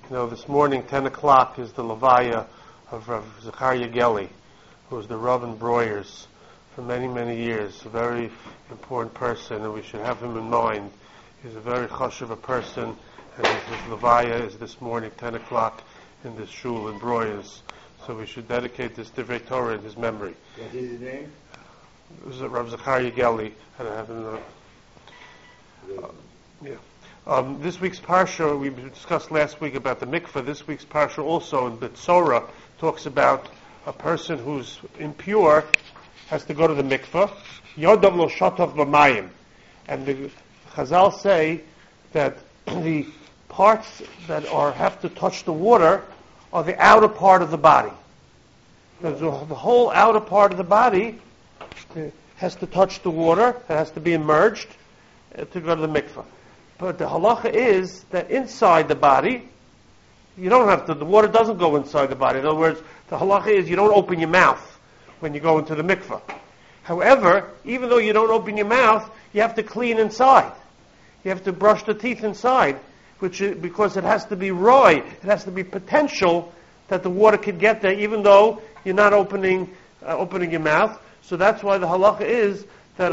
This morning, 10 o'clock, is the Levaya of Rav Zachariah Geli, who was the Rav in Breuers for many, many years. A very important person, and we should have him in mind. He's a very chashuv a person, and his Levaya is this morning, 10 o'clock, in this shul in Breuers. So we should dedicate this Divrei Torah in his memory. What is his name? It was Rav Zachariah Geli, and I have him. This week's parsha, we discussed last week about the mikveh. This week's parsha also in Betzorah talks about a person who's impure has to go to the mikveh. Yodav lo shatov b'mayim. And the Chazal say that the parts that have to touch the water are the outer part of the body. The whole outer part of the body has to touch the water. It has to be immersed to go to the mikveh. But the halacha is that inside the body, you don't have to, the water doesn't go inside the body. In other words, the halacha is you don't open your mouth when you go into the mikveh. However, even though you don't open your mouth, you have to clean inside. You have to brush the teeth inside, because it has to be raw. It has to be potential that the water could get there, even though you're not opening your mouth. So that's why the halacha is that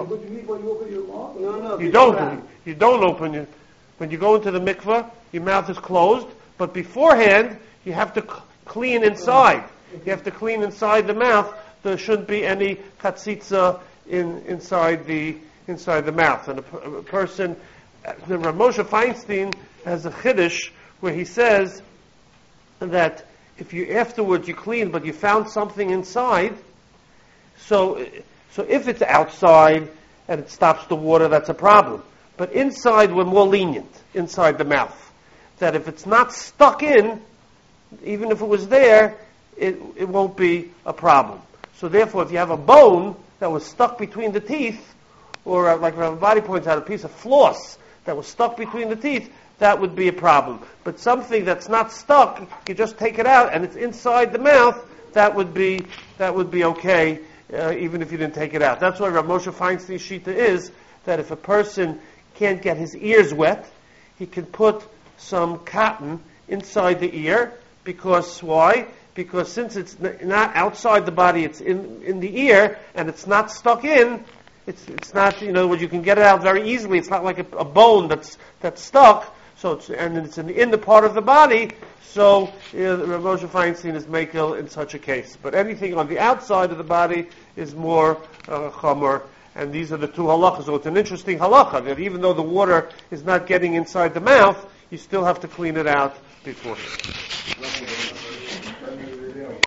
you don't open your. When you go into the mikveh, your mouth is closed, but beforehand you have to clean inside. You have to clean inside the mouth. There shouldn't be any katzitza inside the mouth. And a person, the Rav Moshe Feinstein has a chiddush where he says that if you afterwards you clean, but you found something inside, so if it's outside and it stops the water, that's a problem. But inside, we're more lenient, inside the mouth. That if it's not stuck in, even if it was there, it won't be a problem. So therefore, if you have a bone that was stuck between the teeth, or like Rav Badi points out, a piece of floss that was stuck between the teeth, that would be a problem. But something that's not stuck, you just take it out and it's inside the mouth, that would be okay, even if you didn't take it out. That's why Rav Moshe Feinstein's shita is that if a person can't get his ears wet, he can put some cotton inside the ear. Because why? Because since it's not outside the body, it's in the ear, and it's not stuck in, it's not, you can get it out very easily. It's not like a bone that's stuck, so it's in the part of the body, so Rav Moshe Feinstein is makel in such a case. But anything on the outside of the body is more chomer. And these are the two halachas. So it's an interesting halacha that even though the water is not getting inside the mouth, you still have to clean it out before.